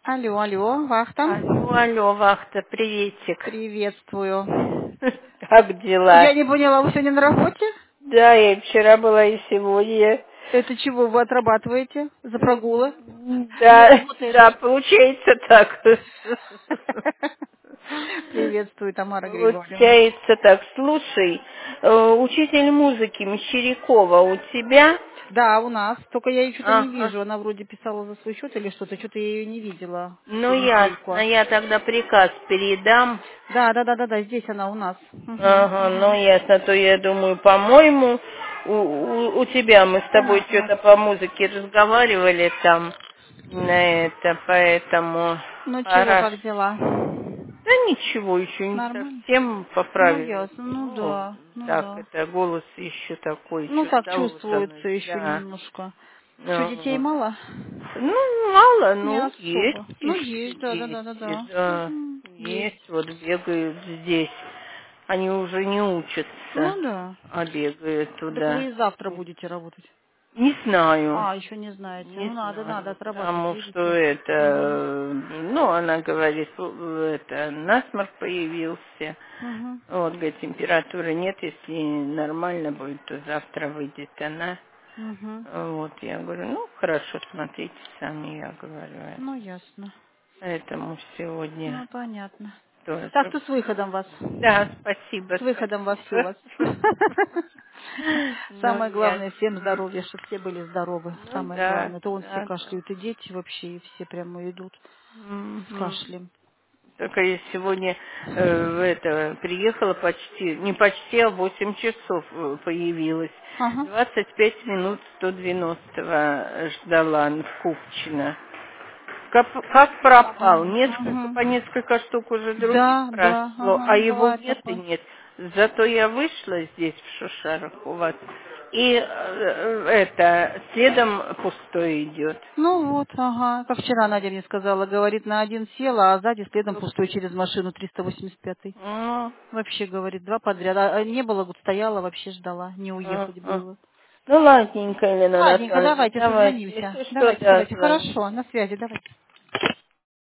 Алло, алло, вахта. Алло, алло, вахта, приветик. Приветствую. Как дела? Я не поняла, вы сегодня на работе? Да, я и вчера была, и сегодня. Это чего вы отрабатываете за прогулы? Или Да, работаешь? да, получается так. Приветствую, Тамара Григорьевна. Получается так. Слушай, учитель музыки Мещерякова у тебя? Да, у нас. Только я ее что-то не Ага. вижу. Она вроде писала за свой счет или что-то я ее не видела Ну, всю недельку. ясно, я тогда приказ передам. Да, здесь она у нас. Угу, Ага, ну угу. ясно, то я думаю, по-моему, у тебя мы с тобой Ага. что-то по музыке разговаривали там на это, поэтому Ну чего, хорошо. как дела? Да ничего, еще не Нормально? совсем Ну, поправилась. ясно. Ну Ну, да, ну так, да. это голос еще такой, Ну, еще так заложенный, чувствуется еще да. немножко. Что, детей Вот. мало? Ну, мало, Не ну, особо. Ну, есть, есть, да. да, Мгм, есть, есть. вот бегают здесь. Они уже не учатся, Ну, да. а бегают Так туда. вы и завтра будете работать. Не знаю, А, еще не знаете. не Ну, надо знаю, отрабатывать, потому что видите. Угу, ну, она говорит, это, насморк появился. угу, Вот, говорит, температуры нет, если нормально будет, то завтра выйдет она. угу. Вот, я говорю, ну, хорошо, смотрите сами, я говорю, Ну, ясно. этому сегодня Ну, понятно. Так, тоже. что с выходом вас? Да, спасибо, С выходом во всю спасибо. вас. Ну, Самое я, главное, всем здоровья, чтобы все были здоровы. ну, Самое да, главное. То вон все да, да. кашляют, и дети вообще, и все прямо идут с Мгм. кашлем. Только я сегодня приехала почти, не почти, а в 8 часов появилась. Ага. 25 минут 190 ждала в Купчино. Как пропал? По Мгм. несколько штук уже других Да, прошло, а ага, его бывает нет и такое. нет. Зато я вышла здесь, в Шушарах у вас, и следом пустой идет. Ну вот, ага. Как вчера Надя мне сказала, говорит, на один села, а сзади следом пустой через машину 385-й. Ну, Вообще, говорит, два подряд. А не было, вот стояла, вообще ждала, не а, уехать а. было. Ну, ладненько, Елена Ладненько, Анатольевна, давайте давайте. созвонимся. Если что, Давайте, да, давайте. звоните. Хорошо, на связи, давайте.